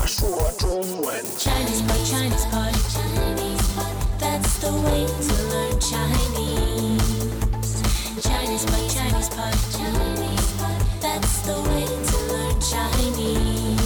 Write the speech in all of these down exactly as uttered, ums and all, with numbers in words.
说中文。 Chinese pot, Chinese pot, Chinese pot. That's the way to learn Chinese. Chinese pot, Chinese pot, Chinese pot. That's the way to learn Chinese.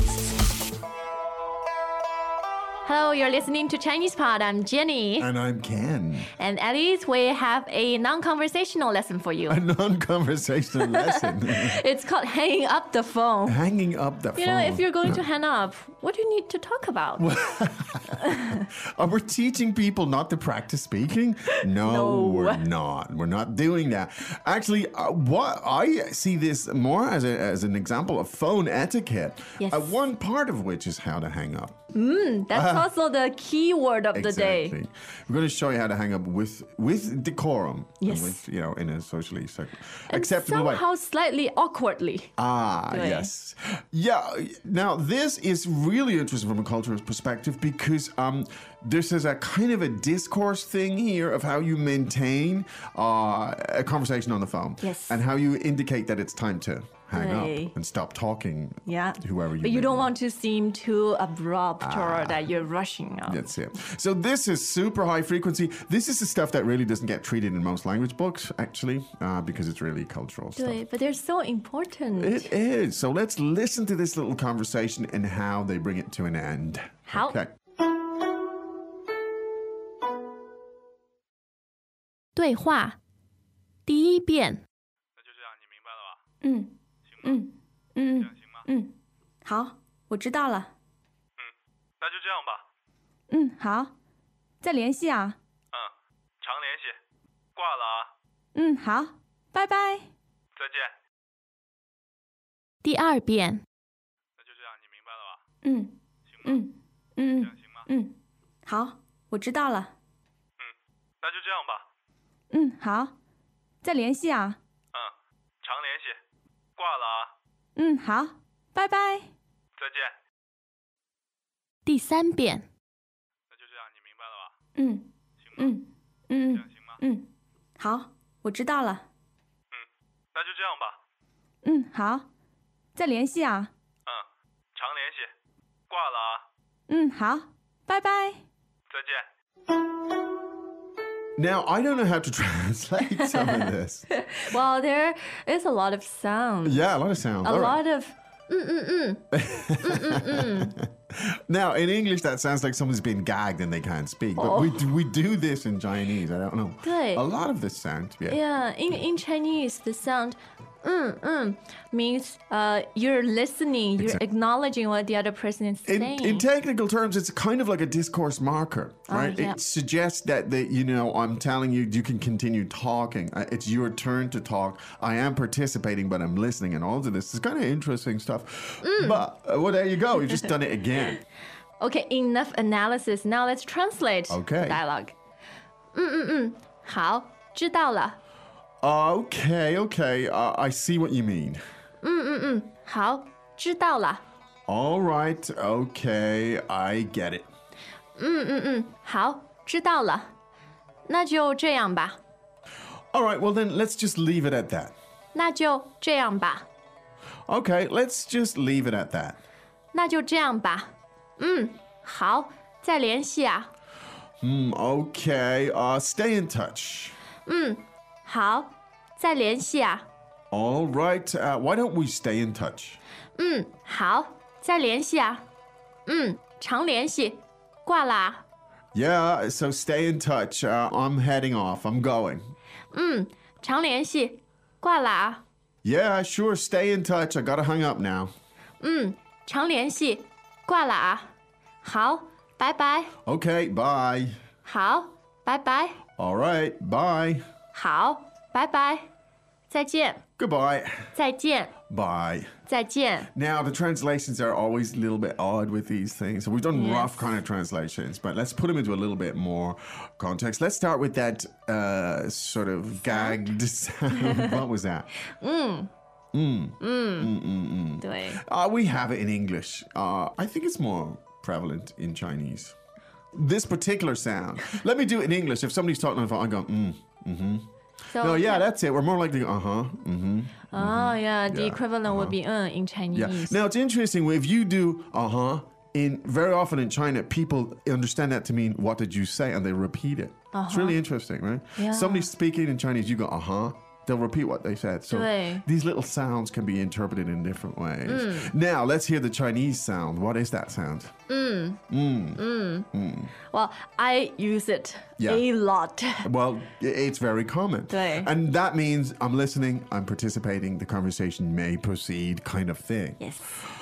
Hello, you're listening to Chinese Pod. I'm Jenny. And I'm Ken. And at least we have a non-conversational lesson for you. A non-conversational lesson. It's called hanging up the phone. Hanging up the You phone. know, if you're going to hang up, what do you need to talk about? Are we teaching people not to practice speaking? No, No. we're not. We're not doing that. Actually, uh, what I see this more as, a, as an example of phone etiquette. Yes. Uh, one part of which is how to hang up. That's also the key word of the day. Exactly. We're going to show you how to hang up with with decorum. Yes. And with, you know, in a socially accept- And acceptable way. somehow slightly awkwardly. Ah, Right. yes. Yeah. Now, this is really interesting from a cultural perspective because um, this is a kind of a discourse thing here of how you maintain uh, a conversation on the phone. Yes. And how you indicate that it's time to hang Right. up and stop talking. Yeah. Whoever you But you may don't be. want to seem too abrupt or that you're rushing out. That's it. So this is super high frequency. This is the stuff that really doesn't get treated in most language books, actually, uh, because it's really cultural stuff. 对, but they're so important. It is. So let's listen to this little conversation and how they bring it to an end. 好。 Okay. 对话第一遍。 那就这样，你明白了吧？ 嗯行吗？ 嗯嗯这样行吗？ 嗯，好，我知道了。 那就这样吧。 嗯，好，再联系啊。 嗯，常联系。挂了啊， 嗯，好，拜拜。 再见。 第二遍。 那就这样，你明白了吧？ 嗯行吗？ 嗯嗯这样行吗？ 嗯，好，我知道了。 那就这样吧。 嗯，好，再联系啊。 嗯，常联系。挂了啊， 嗯，好，拜拜。 再见。 第三遍。 那就这样，你明白了吧？ 嗯行吗？ 嗯这嗯样行吗？ 嗯，好，我知道了。 那就这样吧。 嗯，好，再联系啊。 嗯，常联系。挂了啊， 嗯，好，拜拜。 再见。 Now, I don't know how to translate some of this. Well, there is a lot of sound. Yeah, a lot of sound. A All right. lot of mm mm mm. Now, in English, that sounds like someone's been gagged and they can't speak. But Oh. we, do, we do this in Chinese. I don't know. 对 A lot of this sound, yeah. Yeah, in in Chinese, the sound mm mm means uh you're listening, you're Exact- acknowledging what the other person is In, saying. in technical terms, it's kind of like a discourse marker, right? yeah. It suggests that, the, you know, I'm telling you, you can continue talking. Uh, It's your turn to talk. I am participating, but I'm listening. And all of this is kind of interesting stuff. But, uh, well, there you go. You've just done it again. Okay, enough analysis. Now let's translate Okay. dialogue. 嗯嗯嗯，好，知道了。 Okay, okay. Uh, I see what you mean. 好，知道了。 All right, okay. I get it. 好，知道了。那就这样吧。 All right, well, then let's just leave it at that. 那就这样吧。 Okay, let's just leave it at that. 那就这样吧。嗯，好，再联系啊。 Hmm, okay, uh, stay in touch. 好，再联系啊。 All right, uh, why don't we stay in touch? 嗯，好，再联系啊。嗯，常联系。挂啦。 Yeah, so stay in touch. Uh, I'm heading off. I'm going. 嗯，常联系。挂啦。 Yeah, sure, stay in touch. I gotta hang up now. 嗯，常联系。挂啦。好，拜拜。 Okay, bye. 好，拜拜。 All right, bye. 好，拜拜。再见， Goodbye. 再见， Bye. 再见。 Now, the translations are always a little bit odd with these things. So we've done Yes. rough kind of translations, but let's put them into a little bit more context. Let's start with that uh, sort of gagged sound. What was that? 对， Uh, we have it in English. Uh, I think it's more prevalent in Chinese. This particular sound. Let me do it in English. If somebody's talking on the phone, I go, mm, mm-hmm. So, No, yeah, that's it. We're more likely to go, uh-huh, mm-hmm. Oh, yeah, the Yeah, equivalent would be uh in Chinese. Yeah. Now, it's interesting. If you do uh-huh in very often in China, people understand that to mean what did you say, and they repeat it. It's really interesting, right? Yeah. Somebody's speaking in Chinese, you go, uh-huh. They'll repeat what they said. So 对。 these little sounds can be interpreted in different ways. Now, let's hear the Chinese sound. What is that sound? Well, I use it Yeah. a lot. Well, i- it's very common. 对。 And that means I'm listening, I'm participating, the conversation may proceed kind of thing. Yes.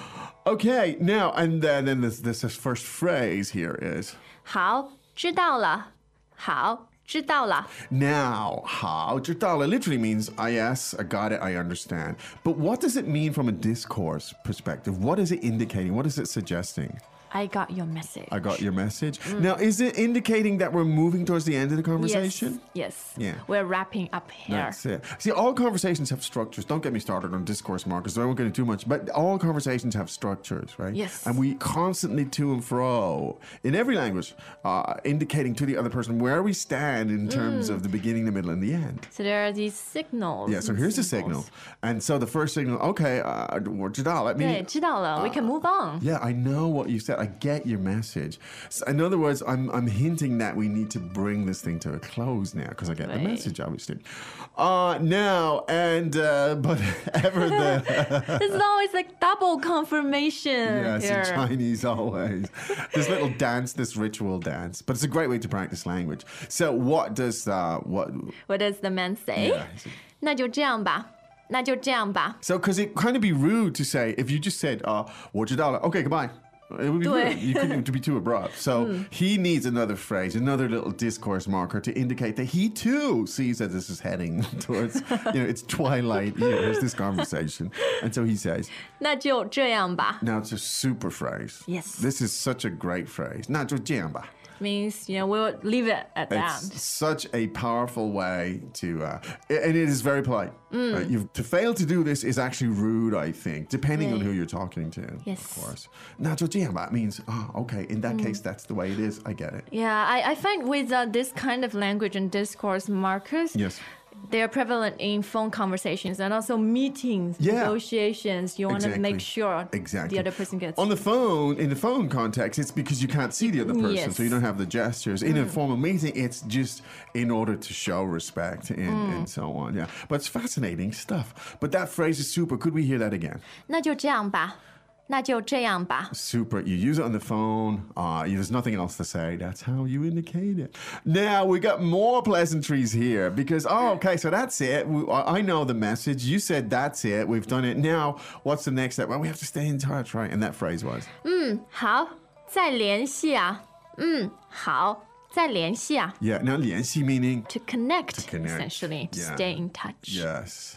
Okay, now, and then, then this, this first phrase here is, 好，知道了。好，知道了。 now, 好，知道了 literally means, I yes, I got it, I understand. But what does it mean from a discourse perspective? What is it indicating? What is it suggesting? I got your message. I got your message. Now, is it indicating that we're moving towards the end of the conversation? Yes. Yes. Yeah. We're wrapping up here. That's it. See, all conversations have structures. Don't get me started on discourse markers. I won't get into too much. But all conversations have structures, right? Yes. And we constantly to and fro in every language, uh, indicating to the other person where we stand in terms of the beginning, the middle, and the end. So there are these signals. Yeah. So and here's the symbols. signal. And so the first signal, okay, uh, 我知道了. I 对， mean, 知道了。We can move on. yeah, I know what you said. I get your message. So in other words, I'm I'm hinting that we need to bring this thing to a close now because I get the Right. message, obviously. Uh, now and uh, but ever the This is always like double confirmation yes, here. in Chinese always this little dance, this ritual dance, but it's a great way to practice language. So what does uh what? What does the man say? Yeah. 那就这样吧。那就这样吧。 So because it kind of be rude to say if you just said uh 我知道了, okay, goodbye. It would be Do rude. it. You couldn't to be too abrupt. So he needs another phrase, another little discourse marker to indicate that he too sees that this is heading towards, you know, it's twilight years, this conversation. And so he says, 那就这样吧。 now it's a super phrase. Yes. This is such a great phrase. 那就这样吧. Means, you know, we'll leave it at that. It's such a powerful way to, uh, and it is very polite. Right? You've, to fail to do this is actually rude, I think, depending on Right. who you're talking to. Yes. Of course. 那就这样吧 means, oh, okay, in that case, that's the way it is. I get it. Yeah, I, I find with uh, this kind of language and discourse markers, Yes. they're prevalent in phone conversations and also meetings, Yeah. negotiations. You want to Exactly. make sure Exactly. the other person gets. On the phone, in the phone context, it's because you can't see the other person, Yes. so you don't have the gestures. In a formal meeting, it's just in order to show respect and, and so on. Yeah, but it's fascinating stuff. But that phrase is super. Could we hear that again? 那就这样吧。那就这样吧。 Super. You use it on the phone. Uh, there's nothing else to say. That's how you indicate it. Now we got more pleasantries here because, oh, okay, so that's it. We, I know the message. You said that's it. We've done it. Now, what's the next step? Well, we have to stay in touch, right? And that phrase was? 好，再联系啊。嗯，好，再联系啊。 Yeah. Now, 联系 meaning? To connect, connect. essentially, to Yeah. stay in touch. Yes.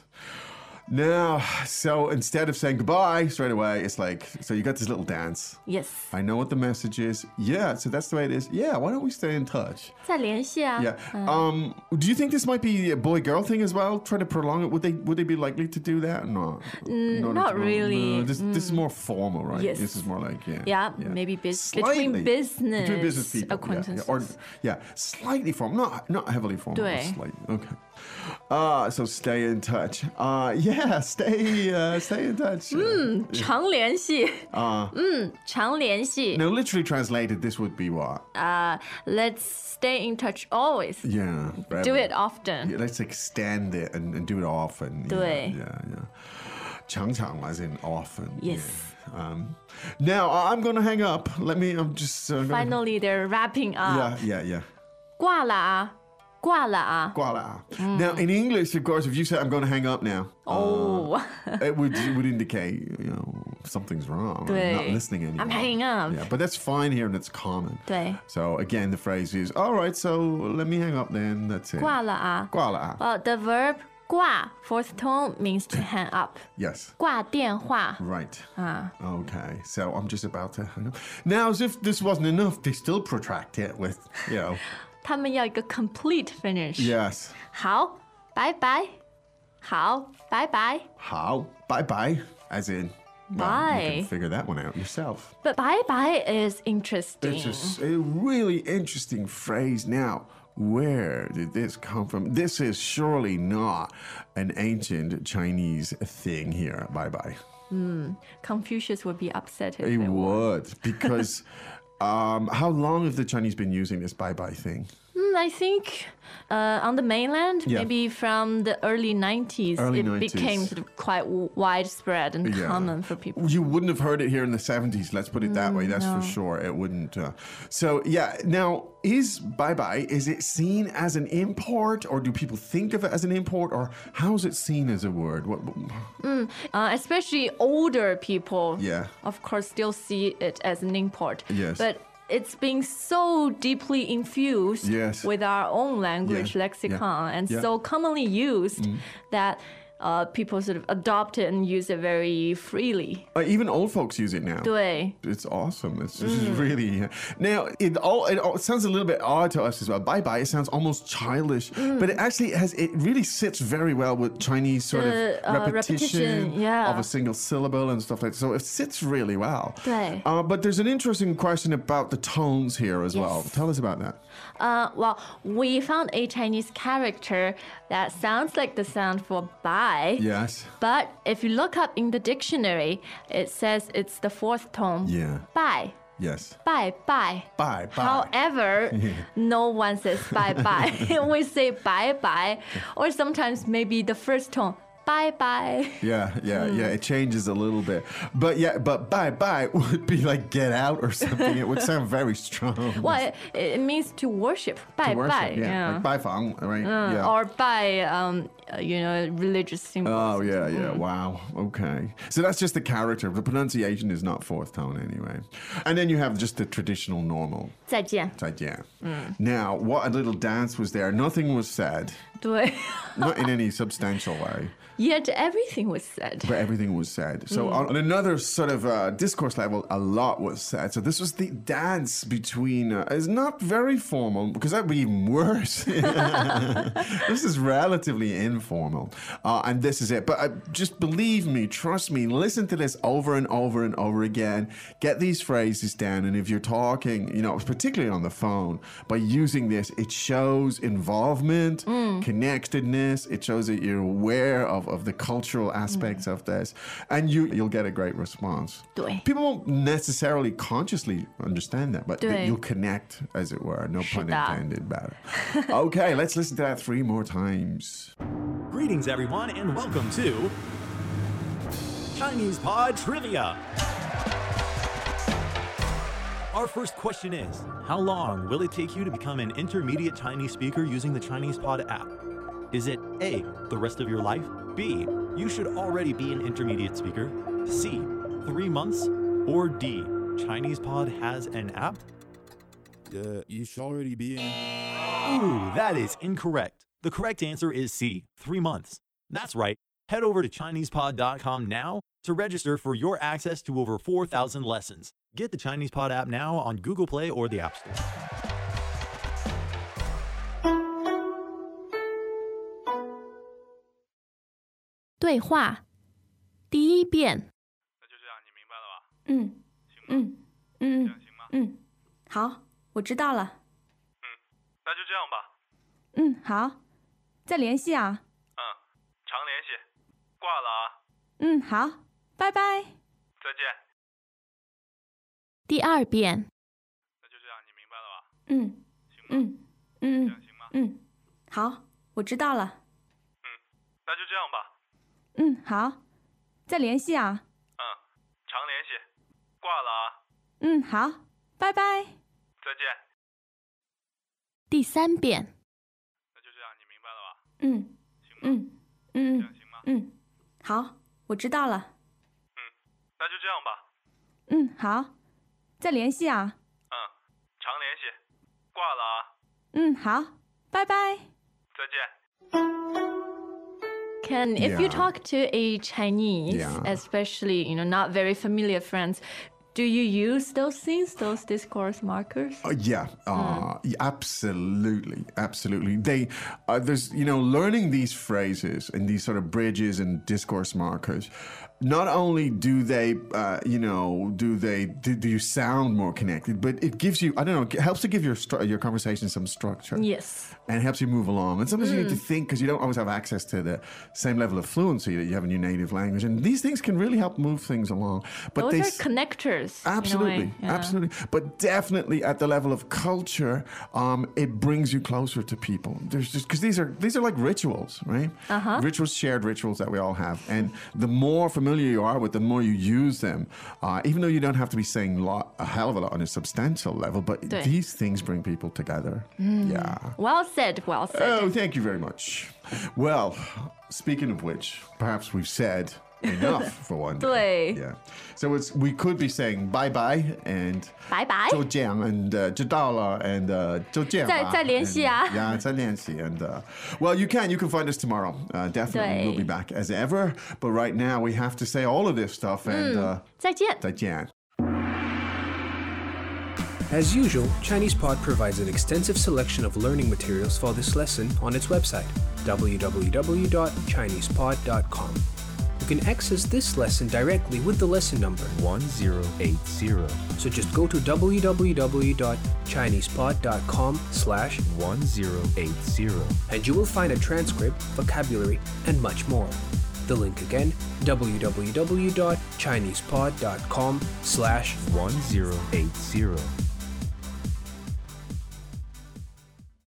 Now, so instead of saying goodbye straight away, it's like, so you got this little dance. Yes. I know what the message is. Yeah, so that's the way it is. Yeah, why don't we stay in touch? 再联系啊。 Yeah. Um, do you think this might be a boy-girl thing as well? Try to prolong it. Would they would they be likely to do that? No. not at all. really. No, this, this is more formal, right? Yes. This is more like, yeah. Yeah, maybe bus- Slightly. between business Between business people. Yeah, acquaintances. yeah. Or, yeah, slightly formal. Not, not heavily formal. but 对。 Slightly. Okay. Uh, so stay in touch. Uh, yeah, stay, uh, stay in touch. Uh, 常联系。嗯，常联系。 now, literally translated, this would be what? Uh, let's stay in touch always. Yeah. Do forever. it often. Yeah, let's extend it and, and do it often. 对。 Yeah, yeah. yeah. 常常 as in often. Yes. Yeah. Um, now, I- I'm going to hang up. Let me, I'm just... Uh, gonna- Finally, they're wrapping up. Yeah, yeah, yeah. 挂了啊，挂了啊。 Guala. Now, in English, of course, if you say, I'm going to hang up now, Oh. it would, it would indicate, you know, something's wrong. I'm 对。 not listening anymore. I'm hanging up. Yeah, but that's fine here and it's common. 对。 So, again, the phrase is, all right, so let me hang up then. That's it. 挂了啊。 Guala. Well, the verb 挂 fourth tone means to hang up. Yes. 挂电话。 Right. Ah. Okay. So I'm just about to hang up. Now, as if this wasn't enough, they still protract it with, you know. 他们要一个 complete finish. Yes. 好，拜拜。好，拜拜。 How? Bye bye. As in, well, you Bye. can figure that one out yourself. But bye bye is interesting. It's a s- a, really interesting phrase. Now, where did this come from? This is surely not an ancient Chinese thing here. Bye bye. Confucius would be upset if He it were. would, because um, how long have the Chinese been using this bye-bye thing? Mm, I think uh, on the mainland, Yeah. maybe from the early nineties, Early it nineties. became sort of quite w- widespread and Yeah. common for people. You wouldn't have heard it here in the seventies, let's put it that way. That's for sure. It wouldn't. Uh, so, yeah. Now, is bye-bye, is it seen as an import, or do people think of it as an import, or how is it seen as a word? What, Uh, especially older people, Yeah. of course, still see it as an import. Yes. But it's being so deeply infused Yes. with our own language Yeah, lexicon yeah, and yeah. so commonly used that uh, people sort of adopt it and use it very freely. uh, even old folks use it now. 对 It's awesome. It's just really now. It all it, all, it sounds a little bit odd to us as well. Bye bye. It sounds almost childish, but it actually has. It really sits very well with Chinese sort The, of uh, repetition, repetition, yeah. of a single syllable and stuff like that. So it sits really well. 对 Uh, but there's an interesting question about the tones here as well. Yes. Tell us about that. Uh, well, we found a Chinese character that sounds like the sound for bye. Yes. But if you look up in the dictionary, it says it's the fourth tone. Yeah. Bye. Yes. Bye, bye. Bye bye. However, no one says bye bye. We say bye bye. Or sometimes maybe the first tone, bye bye. Yeah, yeah, yeah. It changes a little bit, but yeah, but bye bye would be like get out or something. It would sound very strong. Well, it, it means to worship. Bye To worship, bye. yeah, like bye fang, right? yeah. Or by, um, uh, you know, religious symbols. Oh yeah, yeah. Wow. Okay. So that's just the character. The pronunciation is not fourth tone anyway. And then you have just the traditional normal. 再见. 再见. Now, what a little dance was there. Nothing was said, 对. not in any substantial way. Yet everything was said. But everything was said. So on, on another sort of uh, discourse level, a lot was said. So this was the dance between. Uh, it's not very formal because that'd be even worse. This is relatively informal, uh, and this is it. But uh, just believe me, trust me. Listen to this over and over and over again. Get these phrases down, and if you're talking, you know, particularly on the phone, by using this, it shows involvement, connectedness. It shows that you're aware of. of the cultural aspects of this, and you you'll get a great response. 对 People won't necessarily consciously understand that, but th- 对 you'll connect, as it were. No pun 是的 intended about it. Okay, let's listen to that three more times. Greetings, everyone, and welcome to Chinese Pod Trivia. Our first question is, how long will it take you to become an intermediate Chinese speaker using the Chinese Pod app? Is it A, the rest of your life? B, you should already be an intermediate speaker? C, three months? Or D, Chinese Pod has an app? Uh, you should already be in. Ooh, that is incorrect. The correct answer is C, three months. That's right. Head over to Chinese Pod dot com now to register for your access to over four thousand lessons. Get the Chinese Pod app now on Google Play or the App Store. 对话第一遍。 那就这样，你明白了吧？ 嗯行吗？ 嗯嗯这样行吗？ 嗯，好，我知道了。 那就这样吧。 嗯，好，再联系啊。 嗯，常联系。挂了啊， 嗯，好，拜拜。 再见。 第二遍。 那就这样，你明白了吧？ 嗯行吗？ 嗯这嗯样行吗？ 嗯，好，我知道了。 那就这样吧。 嗯，好，再联系啊。 嗯，常联系。挂了啊， 嗯，好，拜拜。 再见。 第三遍。 那就这样，你明白了吧？ 嗯行吗？ 嗯这嗯样行吗？ 嗯，好，我知道了。 那就这样吧。 嗯，好，再联系啊。 嗯，常联系。挂了啊， 嗯，好，拜拜。 再见。 Can if you Yeah. talk to a Chinese, Yeah. especially you know not very familiar friends, Do you use those things, those discourse markers? Uh, yeah, uh, yeah, absolutely, absolutely. They, uh, there's, you know, learning these phrases and these sort of bridges and discourse markers. Not only do they, uh, you know, do they do, do you sound more connected, but it gives you, I don't know, it helps to give your stru- your conversation some structure. Yes. And it helps you move along. And sometimes you need to think because you don't always have access to the same level of fluency that you have in your native language. And these things can really help move things along. But Those they are s- connectors. in a way. Absolutely, Yeah. absolutely. But definitely at the level of culture, um, it brings you closer to people. There's just because these are these are like rituals, right? Uh-huh. Rituals, shared rituals that we all have, and the more familiar you are with them, the more you use them. Uh, even though you don't have to be saying lot, a hell of a lot on a substantial level, but 对。 these things bring people together. Yeah. Well said, well said. Oh, thank you very much. Well, speaking of which, perhaps we've said enough for one day. 对。 Yeah. So it's we could be saying bye bye and 拜拜。 就这样 and uh, 知道了 and uh, 就这样吧再再联系啊。 and, yeah, 再联系 and uh, well, you can you can find us tomorrow. Uh, definitely, 对。 we'll be back as ever. But right now, we have to say all of this stuff and uh, 再见。 再见. As usual, ChinesePod provides an extensive selection of learning materials for this lesson on its website, w w w dot chinesepod dot com. You can access this lesson directly with the lesson number one zero eight zero. So just go to w w w dot chinesepod dot com slash one zero eight zero. and you will find a transcript, vocabulary, and much more. The link again, w w w dot chinesepod dot com slash one zero eight zero.